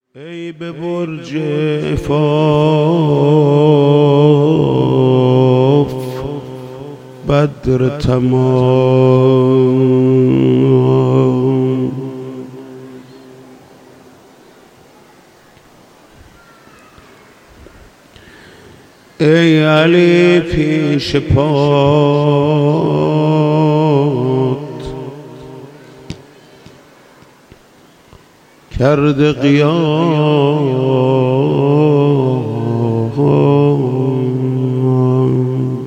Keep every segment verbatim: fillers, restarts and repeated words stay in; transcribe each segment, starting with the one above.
ای به برج عفاف بدر تمام، ای علی پیش پات کرده قیام،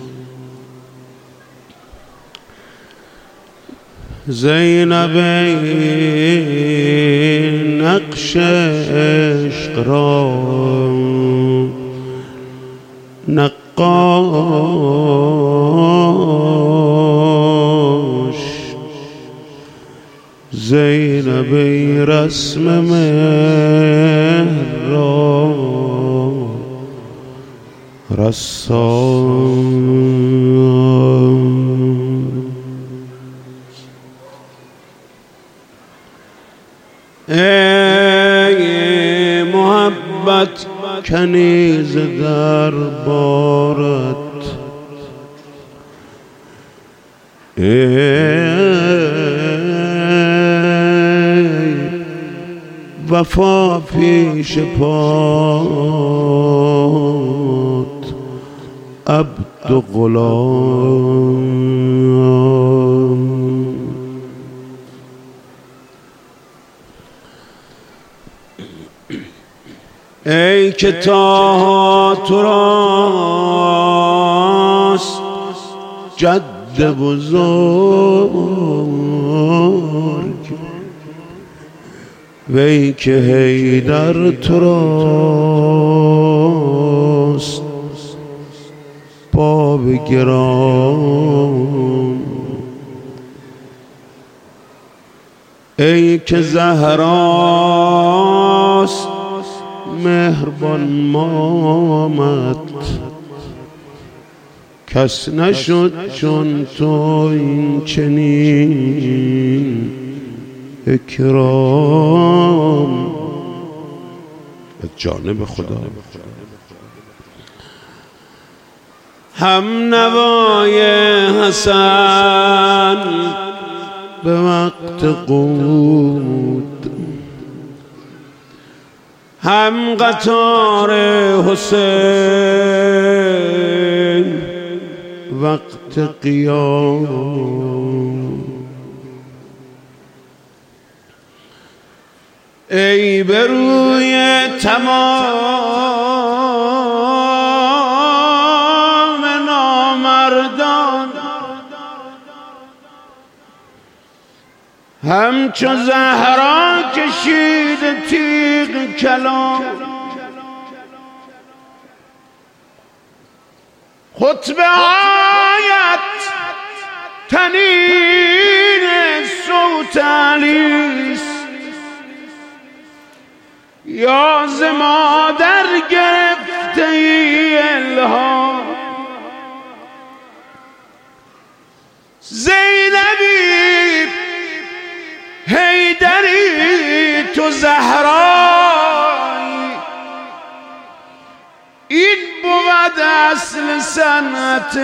زینب نقش عشق را نقاش، زینب رسم مهر را رسام. ای محبت کنیز در بارت، ای وفا پیش پات عبد و غلام. ای که تا تو راست جد بزرگ، وی که حیدر تو راست باب گرام. ای که زهراست مهربان مامت، کس نشد چون تو این چنین اکرام. از جانب خدا هم نوای حسن به وقت قود، هم قطار حسین وقت قیام. ای به روی تمام نامردان، همچو زهرا کشید تیغ کلام. خطبه هایت طنین صوت علیست، یا ز مادر گرفته ای الهام. زینبی حیدری تو زهرایی، این بود اصل صنعت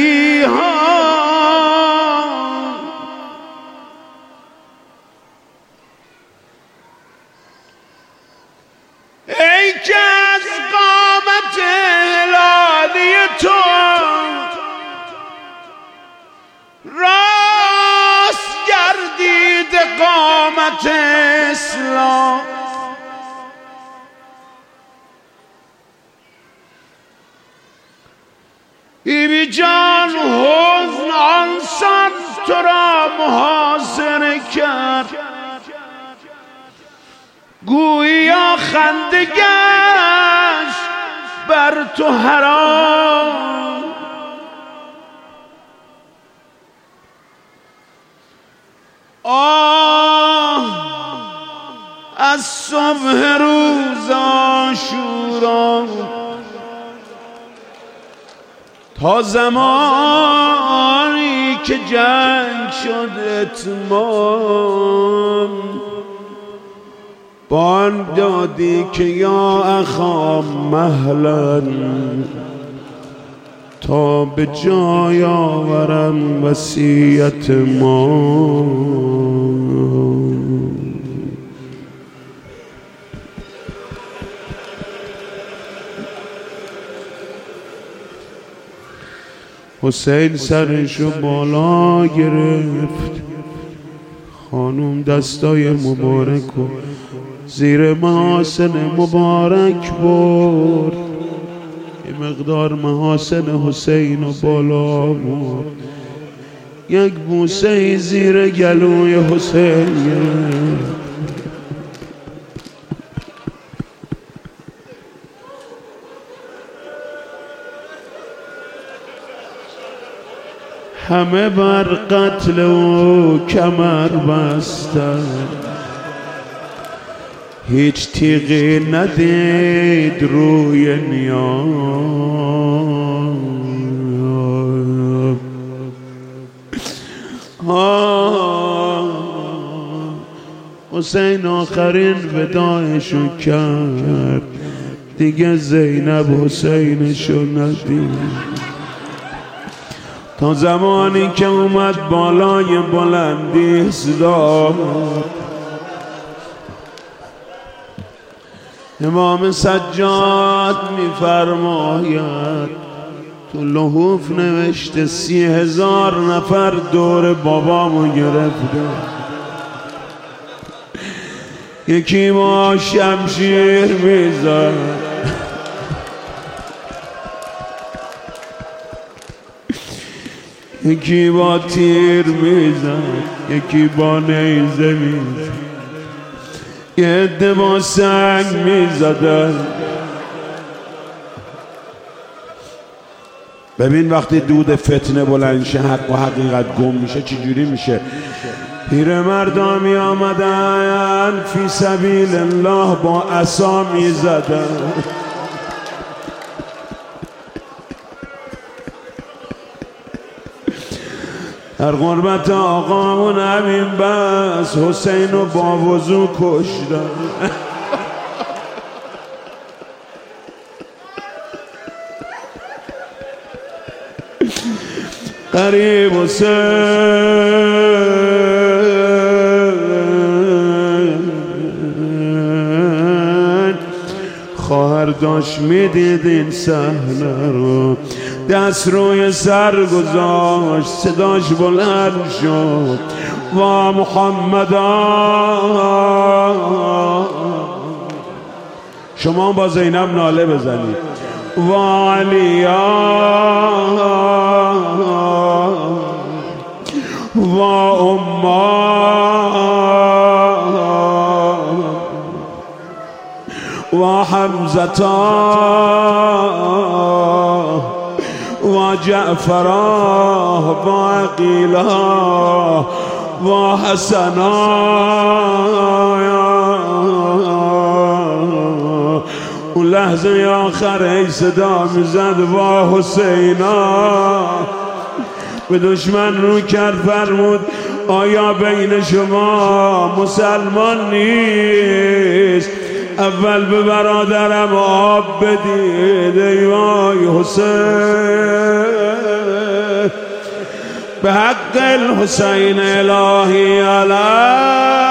ایهام. ای که از قامت هلالی تو راست گردید قامت اسلام. بی جان حزن آنسان تو را محاصره کرد، گویا خنده گشت بر تو حرام. آه از صبح روز عاشورا تا زمانی که جنگ شد اتمام، بان دادی که یا اخا مهلا تا به جای آورم وصیت ما. حسین سرشو بالا گرفت، خانم دستای مبارک و زیر محاسن مبارک برد، یه مقدار محاسن حسین و بالا برد، یک بوسه زیر گلوی حسین گرفت. همه بر قتل و کمر بستن، هیچ تیغی ندید روی نیام. حسین آخرین وداعشو کرد، دیگه زینب حسینشو ندید. تا زمانی که اومد بالای بلندی صدا امام سجاد میفرماید تو لحوف نوشته سی هزار نفر دور بابامو گرفته، یکی با شمشیر میزد، یکی با تیر میزد، یکی با نیزه میزد، یه عده با سنگ میزدن. ببین وقتی دود فتنه بلند شه حق و حقیقت گم میشه چجوری میشه. پیرمردا می آمدن فی سبیل الله با عصا میزدن، در غربت آقامون همین بس حسین رو با وضو کشتن. قریب حسین خواهر داشت میدید این صحنه رو، دست روی سر گذاشت، صداش بلند شد و محمدا. شما با زینب ناله بزنید و علیا و اما و حمزتا و جعفرا و عقیلا و حسنا. اون لحظه آخر ای صدا میزد و حسینا، به دشمن رو کرد فرمود آیا بین شما مسلمان نیست؟ اول به برادرم آب بدید ای وای حسین، به حق الحسین الهی علیه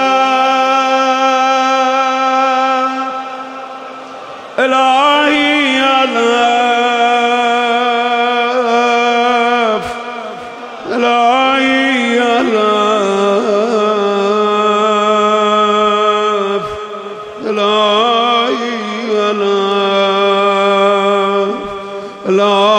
الهی علف الهی علف الهی علف الهی